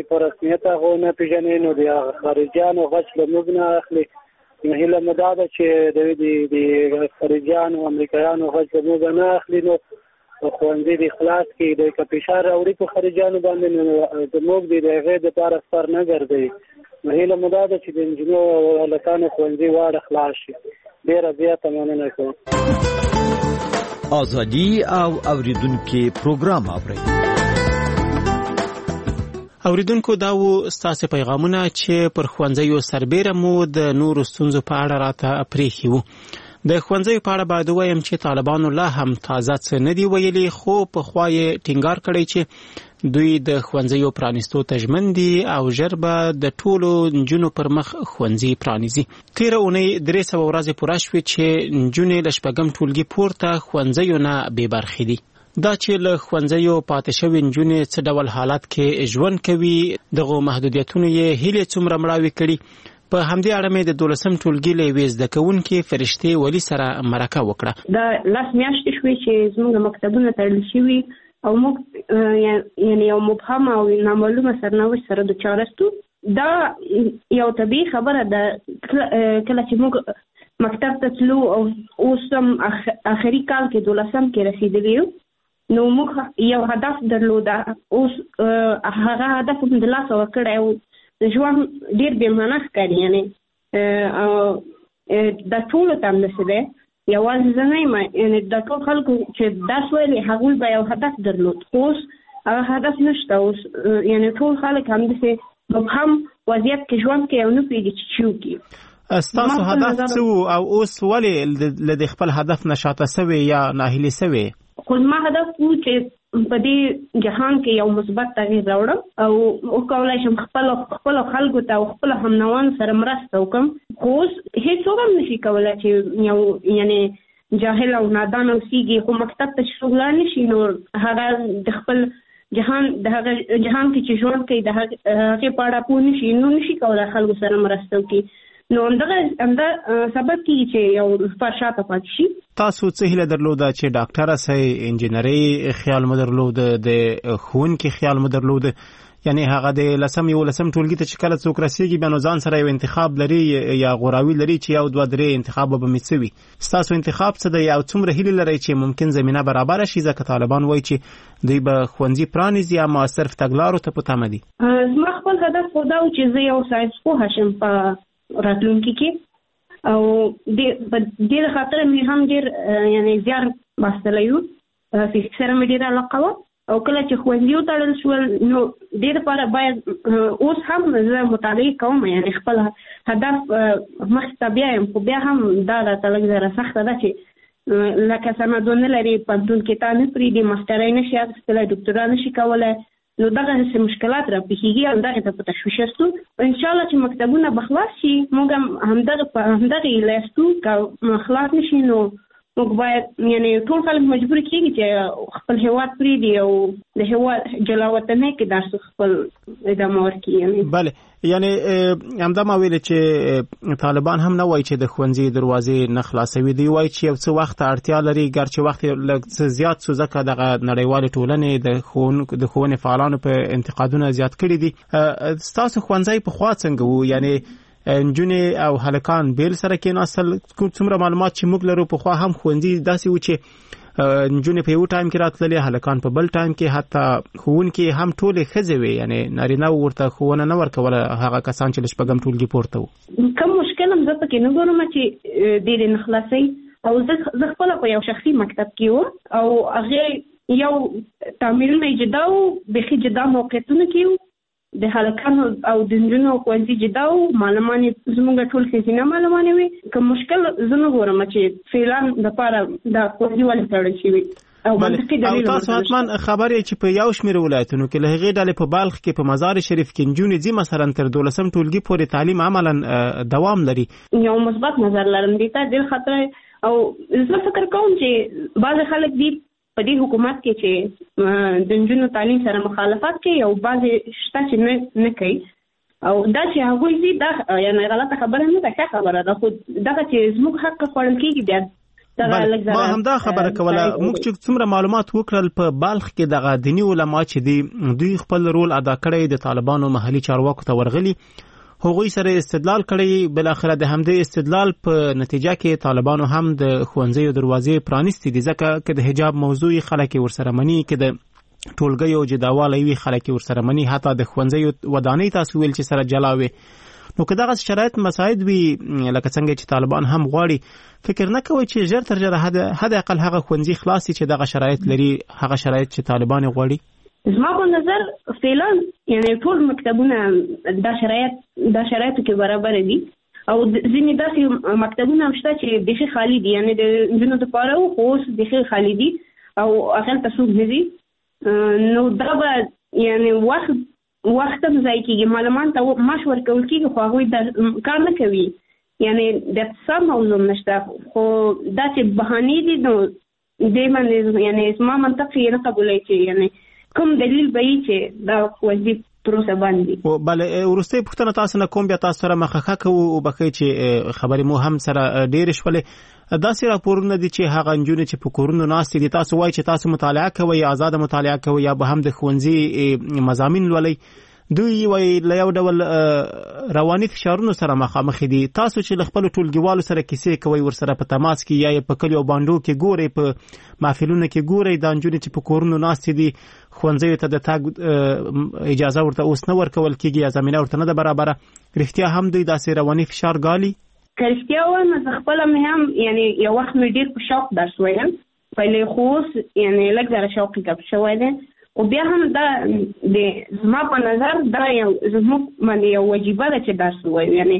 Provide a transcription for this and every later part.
په رسمیت هغه نه پیژنې نو د خارجيانو غچ له موږ نه اخلي. هیله مو دا ده چې د خارجيانو امریکایانو غچ له موږ نه اخلي نو ښوونځي د خلاص کې د کپیشار راوړي په خارجيانو باندې نو د موږ د هغې دپاره سر نه ګرځوي. نو هیله مو دا ده چې د نجونو او هلکانو ښوونځي واړه خلاص شي. ډېره زیاته مننه کوم. ازادي او اوریدونکو پروګرام اورئ. اوریدونکو دا و ستاسو پیغامونه چې پر ښوونځیو سربېره مو د نورو ستونزو په اړه راته پریښي وو. د ښوونځیو په اړه باید ووایم چې طالبانو لا هم تازه څه نه دي ویلي، خو پخوا یې ټینګار کړی چې دوی د ښوونځیو پرانیستو ته ژمن دي او ژر به د ټولو نجونو پر مخ ښوونځي پرانیزي. تېره اونۍ 300 ورځې پوره شوې چې نجونې له 8م ټولګي پورته ښوونځیو نه بې برخې دي. دا چې له ښوونځیو پاتې شوې نجونې څه ډول حالت کې ژوند کوي، دغو محدودیتونو یې هیلې څومره مړاوې کړي. په همدې اړه مې د 12م ټولګي له یوې زده کوونکې فرشتې ولي سره مرکه وکړه. دا لاس میاشتې شوې چې زموږ مکتبونه تړل شوي او موږ یعنی یو مبهم او نامعلومه سرنوشت سره دچاره ستو. دا یو طبیعي خبره ده. کله چې موږ مکتب ته تلو او اوس هم آخري کال کې 12م کې رسېدلي یو، نو موږ یو هدف درلوده. اوس هغه هدف هم د لاسه ورکړی و. ژوند ډېر بې معنا ښکاري. یعنې دا ټولو ته همداسې دی، یوازې زه نه یم. یعنې دا ټول خلکو چې درس ویلي هغوی به یو هدف درلود، خو اوس هغه هدف نشته. اوس یعنې ټول خلک همداسې مبهم وضعیت کې ژوند کوي او نه پوهېږي چې څه وکړي. ستاسو هدف څه و او اوس ولې له خپل هدف نه شاته سوې یا ناهیلې سوې؟ خو زما هدف و چې په دې جهان کې یو مثبت تغییر راوړم او وکولای شم خپل خلکو ته او خپل همنوان سره مرسته وکړم. خو اوس هیڅوک هم نشي کولی چې یو یعنې جاهل او نادان اوسېږي خو مکتب ته چې څوک لاړ نه شي نو هغه د خپل جهان کې چې ژوند کوي د هغې په اړه پوه نه شي، نو نشي کولی خلکو سره مرسته وکړي. نو همدغه سبب کېږي چې یو نفر شاته پاتې شي. تاسو څه هیله درلوده چې ډاکټره سئ، انجینرۍ خیال مو درلوده، د ښوونکي خیال مو درلوده؟ یعنی هغه د 10م 11م ټولګي ته چې کله څوک رسېږي بیا نو ځان سره یو انتخاب لري یا غوراوي لري چې 1 2 3 انتخاب به مې څه وي. ستاسو انتخاب څه دی او څومره هیلې لرئ چې ممکن زمینه برابره شي؟ ځکه طالبان وایي چې دوی به ښوونځي پرانیزي اما صرف تګلارو ته په تمه دي. زما خپل هدف خو دا و چې زه یو ساینسپوه شم په راتلونکي کې او دې خاطر مې هم ډېر یعنې زیار باسلی و. فزیک سره مې ډېره علاقه وه او کله چې ښوونځي وتړل شول نو دې دپاره باید اوس هم زه مطالعې کوم. یعنې خپل هدف مخې ته بیا یم، خو بیا هم دا راته لږ ذره سخته ده چې لکه سندونه لري، پوهنتون کې تا نه پرېږدي، ماسټرۍ نشي اخیستلی، ډاکټرا نشي کولی. نو دغه هسې مشکلات را پیښیږي او دغې ته په تشویش استو. انشاءالله چې مکتبونه به خلاص شي موږ هم همدغې هیله استو. که خلاص نه شي نو موږ باید یعنې ټول خلک مجبور کېږي چې خپل هېواد پرېږدي او د هېواد جلا وطنۍ کې درس خپل ادامه ورکړي. بله، یعنې همدا ما ویلې چې طالبان هم نه وایي چې د ښوونځي دروازې نه خلاصوي، دوی وایي چې یو څه وخت اړتیا لري، ګرچې وخت لږ څه زیات شو ځکه دغه نړیوالې ټولنې د ښوونې فعالانو په انتقادونه زیات کړي دي. ستاسو ښوونځی پخوا څنګه و؟ یعنې نجونې او هلکان بیل سره کېناستل؟ څومره معلومات چې موږ لرو پخوا هم ښوونځي داسې و چې نجونې په یو ټایم کې راتللې، هلکان په بل ټایم کې، حتی ښوونکي هم ټولې ښځې وې، یعنې نارینه ورته ښوونه نه ورکوله هغه کسان چې له 8م ټولګي پورته وو. کوم مشکل هم زه پکې نه ګورم چې ډېرې نه خلاصوي. او زه خپله په یو شخصي مکتب کې وم او هغې یو تعمیرونه یې جدا وو، بیخي جدا موقعیتونه کې وو، د هلکانو او د نجونو ښوونځي جدا وو، معلمان یې زموږ ټول ښځینه معلمانې وې. که مشکل زه نه ګورم چې فعلا دپاره دا ښوونځي ولې تړل شوي. او تاسو حتما خبر یې چې په یو شمېر ولایتونو کې له هغې ډلې په بلخ کې په مزار شریف کې نجونې ځي مثلا تر 12م ټولګي پورې تعلیم عملا دوام لري. یو مثبت نظر لرم دې ته ډېر خطر. او زه فکر کوم چې بعضې خلک دي په دې حکومت کې چې د نجونو تعلیم سره مخالفت کوي او بعضې شته چې نه کوي. او دا چې هغوی دي دا یعنې غلطه خبره نه ده، ښه خبره ده. خو دغه چې زموږ حق خوړل کېږي بیا ما همدا خبره کوله. موږ چې څومره معلومات وکړل په بالخ کې دغه دینی علما چې دوی خپل رول ادا کړی د طالبانو محلي چارواکو ته ورغلي، هغوی سره استدلال کړی، بل اخره د همدې استدلال په نتیجه کې طالبانو هم د ښوونځیو دروازې پرانیستې دي، ځکه که د حجاب موضوع خلک ورسره مني، که د ټولګیو جداوالی وي خلک ورسره مني، حتی د ښوونځیو ودانۍ تاسو ویل چې سره جلا وي. نو که دغه شرایط مساعد وي لکه څنګه چې طالبان هم غواړي، فکر نه کوي چې ژر تر ژره حد اقل هغه ښوونځي خلاص چې دغه شرایط لري، هغه شرایط چې طالبان غواړي؟ زما په نظر فعلا یعنی ټول مکتبونه دا شرایطو کې برابر دي، او ځینې داسې مکتبونه شته چې بیخي خالي دي، یعنی د نجونو دپاره خو اوس بیخي خالي دي او هغلته څوک نه ځي. نو دا به یعنی وخت هم ضایع کېږي، معلمان ته معاش ورکول کېږي خو هغوی دا کار نه کوي، یعنی د اقتصاد موضوع نشته. خو دا چې بهانې دي نو دې باندې یعنی زما منطق یې نه قبولوي چې یعنی کوم دلیل به وي چې دا ښوونځي پروسه باندې. بله وروستۍ پوښتنه تاسو نه کوم، بیا تاسو سره مخه کوو، وبښئ چې خبرې مو هم سره ډېرې شولې. داسې راپورونه دي چې هغه نجونې چې په کورونو ناستې دي، تاسو وایي چې تاسو مطالعه کوئ، آزاده مطالعه کوئ، یا به هم د ښوونځي مضامین لولئ، دوی وایي له یو ډول رواني فشارونو سره مخامخ دي. تاسو چې له خپلو ټولګیوالو سره کیسې کوئ، ورسره په تماس کې یا په کلیو بانډو کې ګورئ، په محفلونو کې ګورئ، دا نجونې چې په کورونو ناستې دي، ښوونځیو ته د تګ اجازه ورته اوس نه ورکول کېږي یا زمینه ورته نه ده برابره، رښتیا هم دوی داسې رواني فشار ګالي؟ که رښتیا وایم زه خپله مې هم یعنی یو وخت مې ډېر په شوق درس ویلم، پهلې خو اوس یعنی لږ ذره شوق یې کم شوی دی، خو بیا هم دا د زما په نظر دا یو زموږ باندې یو وجیبه ده چې درس ووایو، یعنی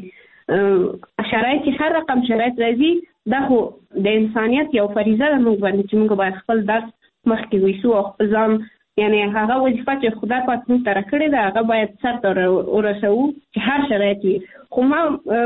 شرایط چې هر رقم شرایط راځي دا خو د انسانیت یو فریضه ده موږ باندې چې موږ باید خپل درس مخکې ویسو او خپل ځان یعنی هغه وظیفه چې خدای پاک موږ ته راکړې ده هغه باید سر ته ورسوو چې هر شرایط وي. خو ما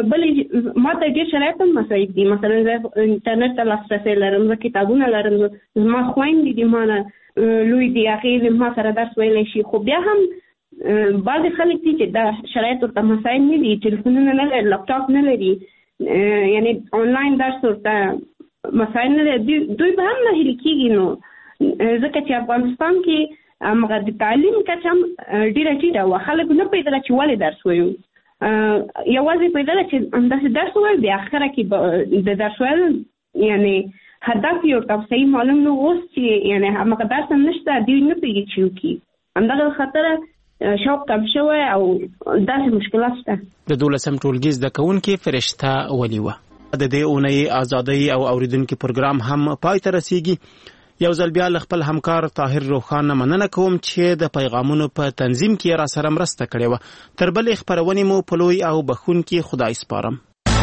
ته ډېر شرایط هم مساعد دي، مثلا زه انټرنټ ته لاسرسی لرم، زه کتابونه لرم، زما خویندې دي ما نه لوی دي، هغې ما سره درس ویلی شي. خو بیا هم بعضې خلک دي چې دا شرایط ورته مساعد نه دي، ټلیفونونه نه لري، لپټاپ نه لري، یعنی آنلاین درس ورته مساعد نه لري، دوی به هم ناهیلي کېږي. نو ځکه چې افغانستان کې هغه د تعلیم کچه هم ډېره ټیټه وه، خلک نه پوهېدله چې ولې درس وایو، یوازې پوهېدله چې همداسې درس ووایو، بیا اخره کې د درس ویلو یعنی هدف یې ورته صحیح معلوم نه. اوس چې یعنی همغه درس هم نشته، دوی نه پوهېږي چې وکړي، همدغه خاطره شوق کم شوی او داسې مشکلات شته. د 12م ټولګي زده کوونکې فرشته ولي وه. د دې اونۍ ازادۍ او اوریدونکي پروګرام هم پای ته رسیږي. یو ځل بیا له خپل همکار طاهر روخان مننه کوم چې د پیغامونو په تنظیم کې را سره مرسته کړې وه. تر بلې خپرونې مو په لوی او بخښونکي خدای سپارم.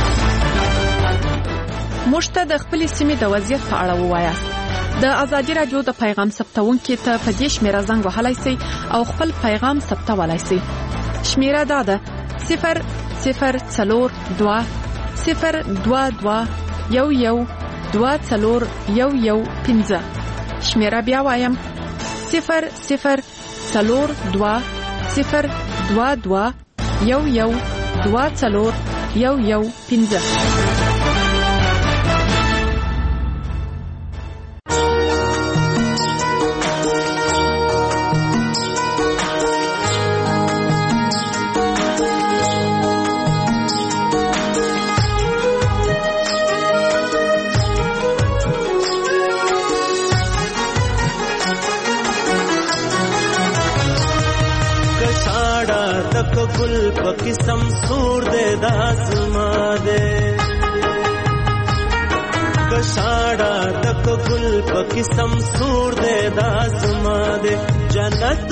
موږ ته د خپلې سیمې د وضعیت په اړه ووایاست. د ازادي راډیو د پیغام ثبتونکي ته په دې شمیره زنګ وهلی سئ او خپل پیغام ثبتولی سئ. شمیره دا ده 0042 022 11 شمیره بیا وایم 0042 022 11 گل پکسم سور دے داسما دے کشاڑا تک گل پکسم سور دے داسما دے جنت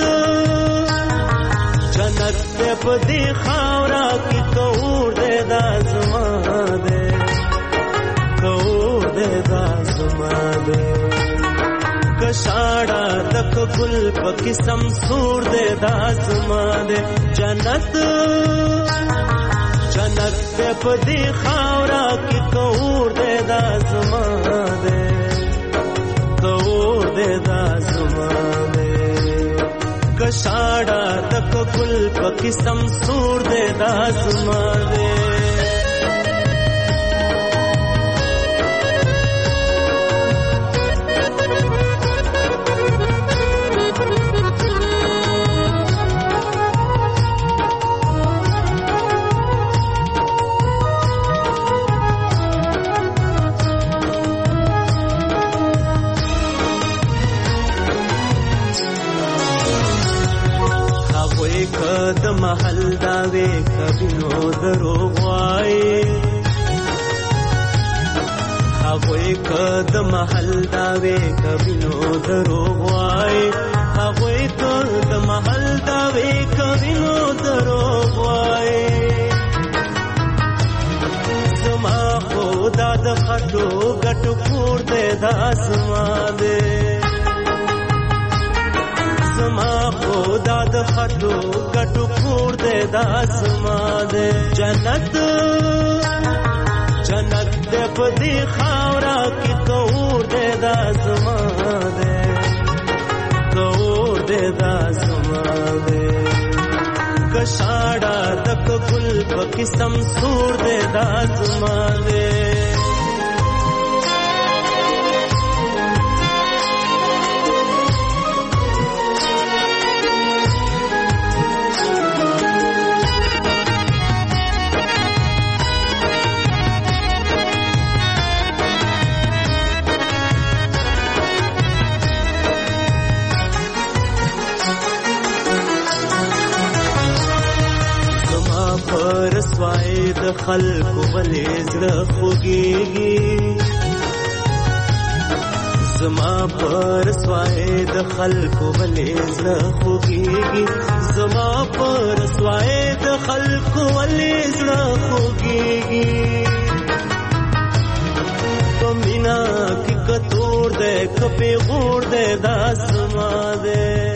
جنت دے پدی خاورا کی کور دے داسما دے کور دے داسما دے کشاڑا تک گل پکسم سور دے داسما دے جنت جنت دے پدی خاورا کی کور دے داسما دے کور دے داسما دے کشاڑا تک گل پکسم سور دے داسما دے د محل داوي کبینو دروغ وای هغوی کد محل داوي کبینو دروغ وای هغوی کد محل داوي کبینو دروغ وای زما خدا د خټو ګټو کور دې د اسمان دې زما خدا د خټو ګټو کور دې د اسمان دې جنت جنت دې په دې خاورا کې کور دې د اسمان دې کور دې د اسمان دې کشاړه تک ګل په قسم سور دې د اسمان دې رسوای د خلکو ولې زړه خوږیږي زما پر رسوای د خلکو ولې زړه خوږیږي زما پر رسوای د خلکو ولې زړه خوږیږي پمینا کی کتور دې کپی غور دې داسما دې